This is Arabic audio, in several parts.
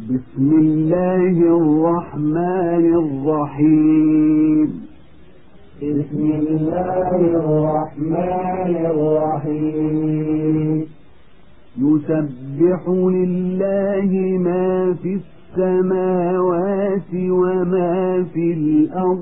بسم الله الرحمن الرحيم. بسم الله الرحمن الرحيم. يسبح لله ما في السماوات وما في الأرض.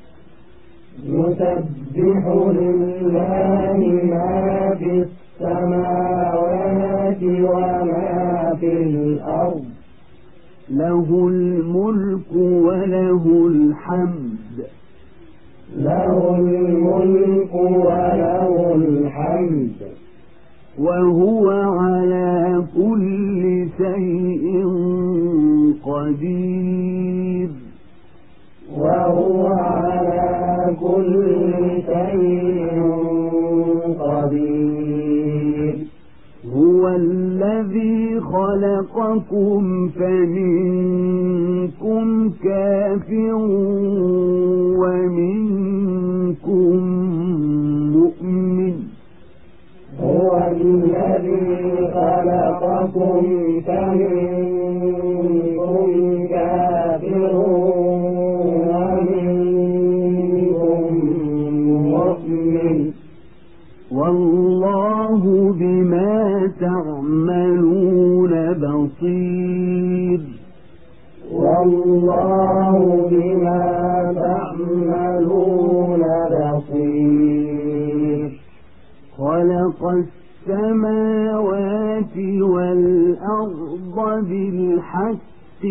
يسبح لله ما في السماوات وما في الأرض. له الملك وله الحمد. له الملك وله الحمد. وهو على كل شيء قدير. وهو على كل شيء قدير. هو الذي خلقكم فمنكم كافر ومنكم مؤمن. هو الذي خلقكم فمنكم كافر ومنكم مؤمن. والله بما تعملون بصير. والله بما تعملون بصير. خلق السماوات والأرض بالحق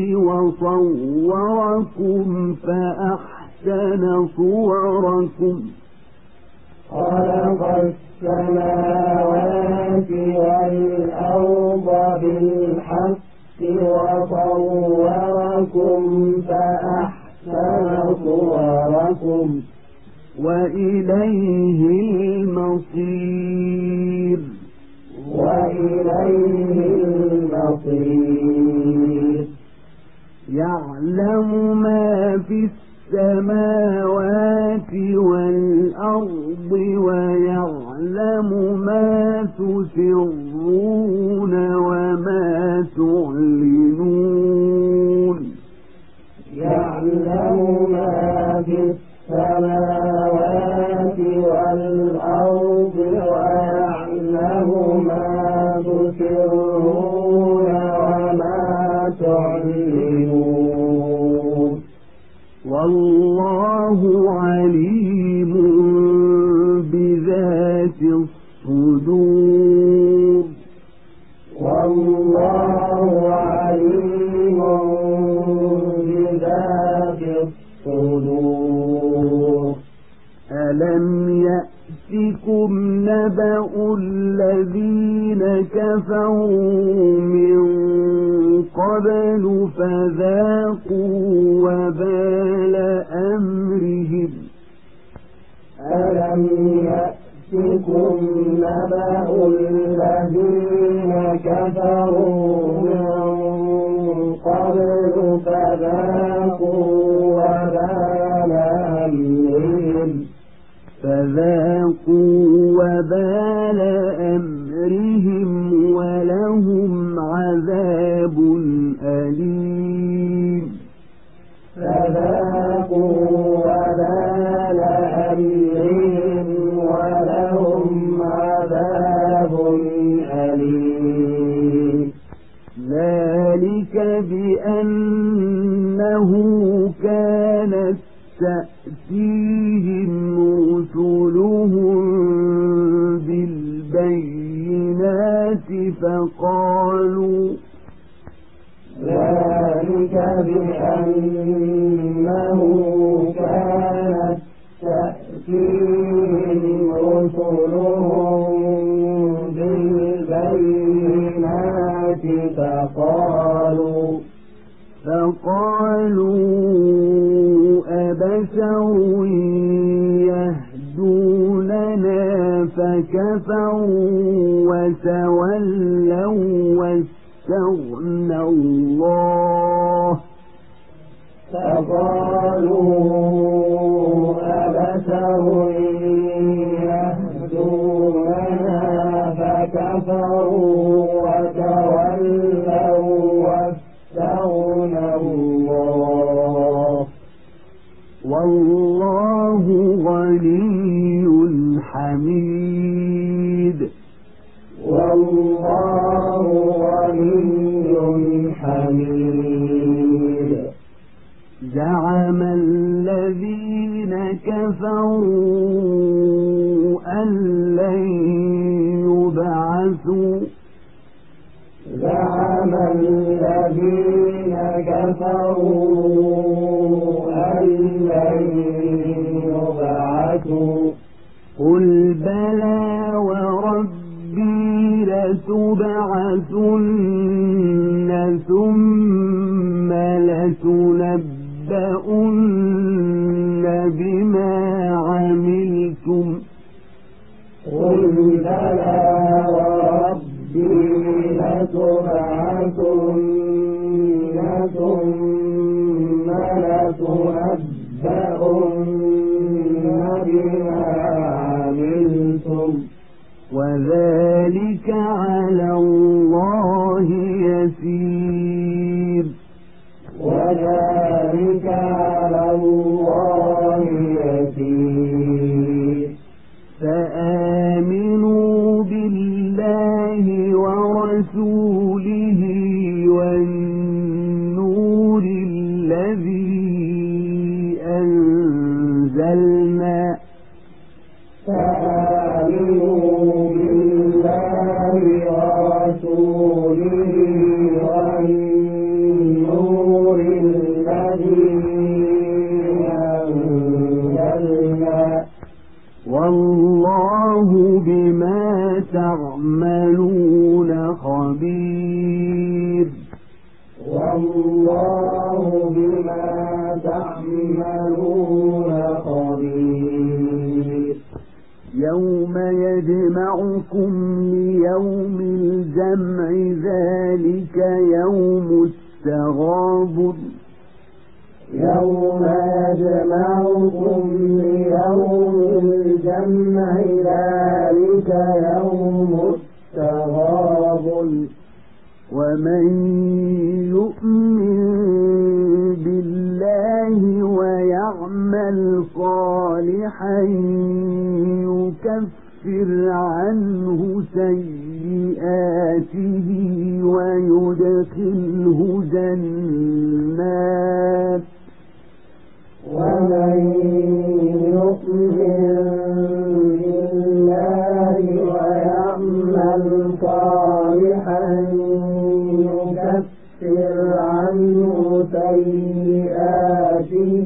وصوركم فأحسن صوركم. خلق السماوات والأرض بالحق وصوركم فأحسن صوركم. وإليه المصير. وإليه المصير. يعلم ما في السماوات والأرض ويعلم ما تسرون وما تعلنون. يعلم ما في السماوات والأرض ويعلم ما تسرون وما تعلنون. والله عليم بذات الصدور. والله عليم بذات الصدور. ألم يأتكم نبأ الذين كفروا من قبل فذاقوا وبال أمرهم. ألم يأتكم نبأ الذين كفروا من قبل فذاقوا وبال أمرهم. فذاقوا وبال أمرهم ولهم عذاب أليم. فذاقوا وبال أمرهم ولهم عذاب أليم. ذلك بأنه كانت تأتيهم رسلهم بالبينات فقالوا. ذلك بأنه كانت تأتيهم رسلهم بالبينات فقالوا أبشر يهدوننا فكفروا وتولوا واستغنى الله. فقالوا أبشر يهدوننا فكفروا وتولوا واستغنى حميد زعم الذين كفروا أن لن يبعثوا زعم الذين كفروا أن لن يبعثوا قل بلى وربي لتبعثن ثم لتنبؤن بما عملتم قل بلى وربي لتبعثن ثم لتنبؤن بما عملتم وذلك على الله يسير وذلك على الله يسير فآمنوا بالله ورسوله والنور الذي أنزلنا فآمنوا بالله ورسوله والنور الذي أنزلنا والله بما تعملون خبير والله بما تعملون خبير يوم يجمعكم ليوم الجمع ذلك يوم التغابن يوم يجمعكم ليوم الجمع ذلك يوم التغابن ومن يؤمن بالله ويعمل صالحا يكفر عنه سيئاته ويدخله جنات ومن يؤمن بالله ويعمل صالحا يكفر عنه سيئاته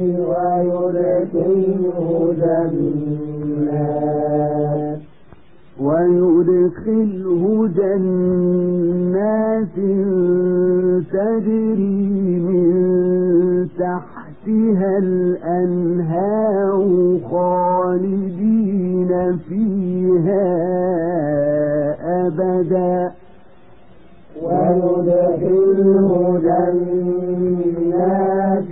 ويدخله جنات تجري من تحتها الأنهار خالدين فيها أبدا ويدخله جنات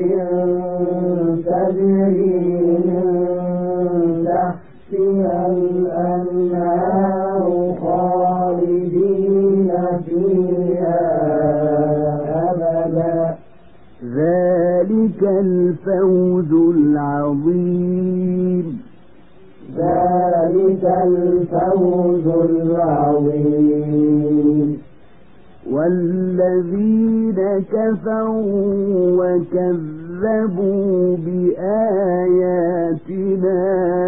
تجري من تحتها الأنهار خالدين فيها أبدا ذلك الفوز العظيم ذلك الفوز العظيم والذين كفروا وكذبوا بآياتنا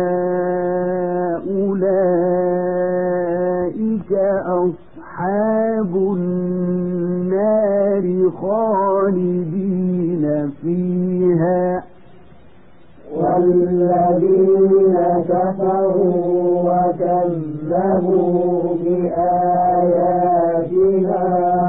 أولئك أصحاب النار خالدين فيها والذين كفروا وكذبوا بآياتنا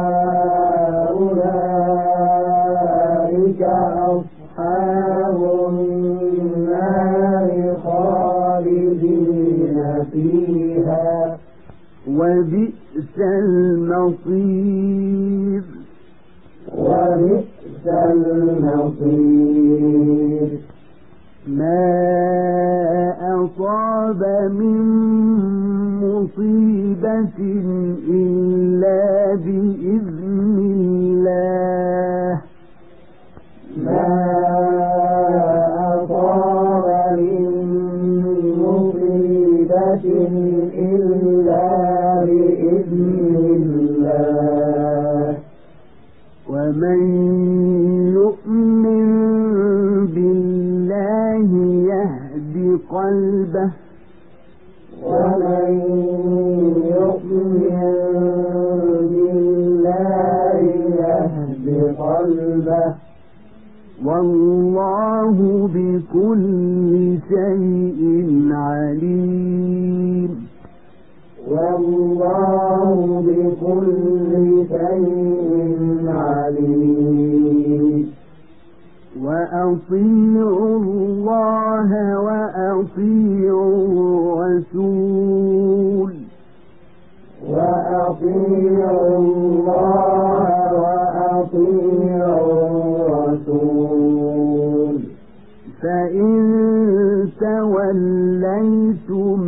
أولئك أصحاب النار خالدين فيها وبئس المصير وبئس المصير ما أصاب من مصيبة إلا بإذن الله ما أصاب من مصيبة إلا بإذن الله ومن يؤمن بالله يهد قلبه ومن يؤمن بالله يهد قلبه والله بكل شيء عليم والله بكل شيء عليم وأطيعوا الله وأطيعوا الرسول وأطيعوا الله وأطيعوا الرسول فإن توليتم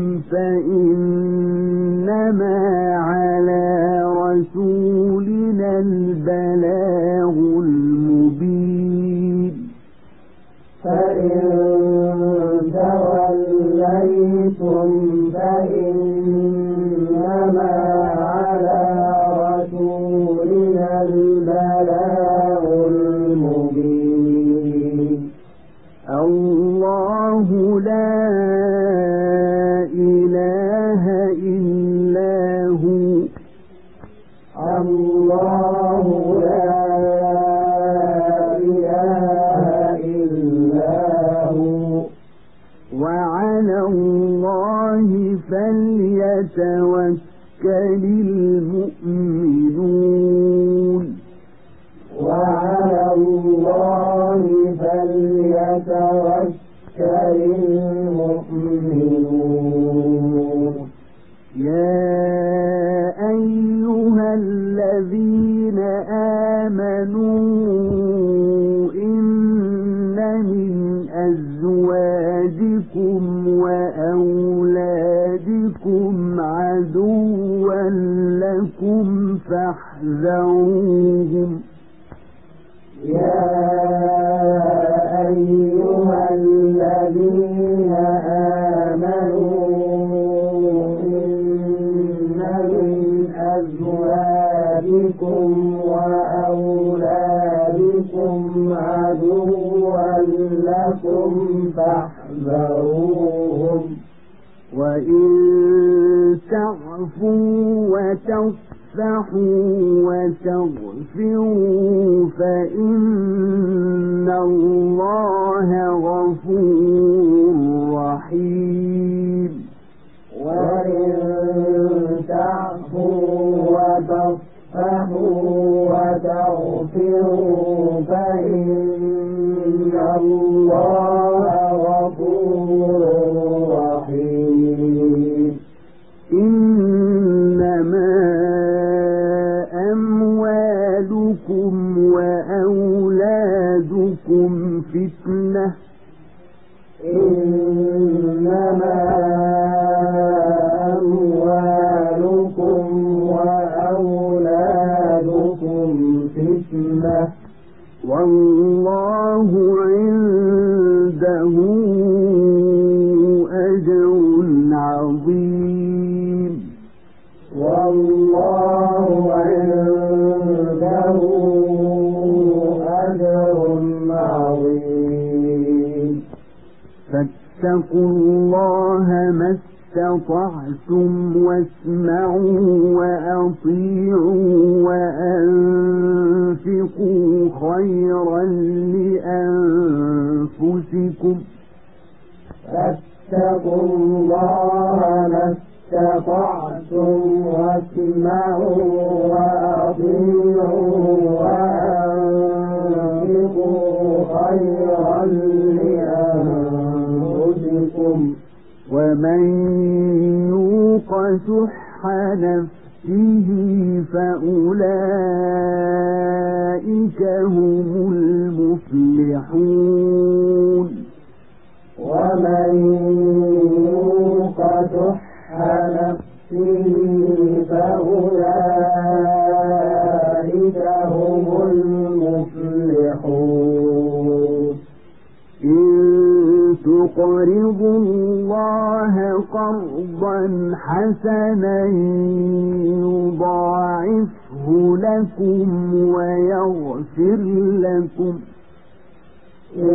فإنما على رسولنا البلاغ المبين فإن توليتم فإنما على رسولنا البلاغ المبين الله لا إله إلا هو الله لا إله إلا هو وعلى الله فليتوكل المؤمنون وعلى الله فليتوكل المؤمنون يا أيها الذين آمنوا إن من أزواجكم وأولادكم عدوا لكم فاحذروهم يا أيها الذين آمنوا إن من أزواجكم وأولادكم عدوا لكم فاحذروهم وإن تعفوا وتصفحوا وتغفروا فإن الله غفور رحيم وإن تعفوا وتصفحوا وتغفروا فإن الله غفور رحيم إنما أموالكم وأولادكم فتنة إنما أموالكم وأولادكم فتنة والله عنده أجر عظيم والله عنده أجر عظيم فاتقوا الله ما استطعتم واسمعوا وأطيعوا وأنفقوا خيرا لأنفسكم فاتقوا الله ما استطعتم واسمعوا وأطيعوا وأنفقوا خيرا لأنفسكم ومن يوق شح نفسه فأولئك هم المفلحون ومن يوق شح نفسه فأولئك هم المفلحون إن تقرضوا الله قرضا حسنا يضاعفه لكم ويغفر لكم إن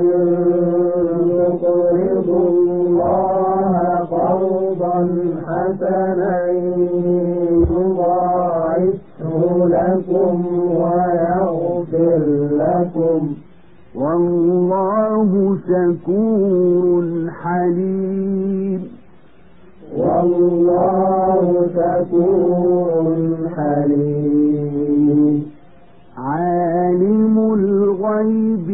تقرضوا الله قرضا حسنا يضاعفه لكم ويغفر لكم والله شكور حليم والله شكور حليم عالم الغيب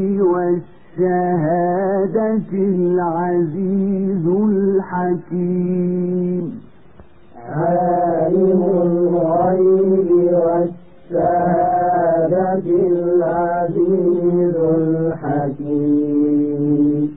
والشهادة العزيز الحكيم عالم الغيب والشهادة العزيز الحكيم